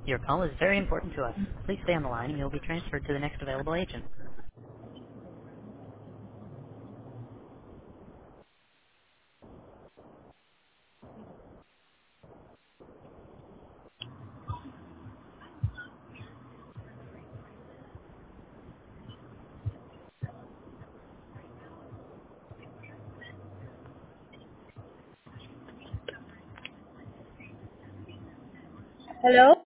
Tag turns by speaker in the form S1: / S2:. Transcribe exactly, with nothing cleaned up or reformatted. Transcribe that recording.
S1: Your call is very important to us. Please stay on the line and you'll be transferred to the next available agent.
S2: Hello?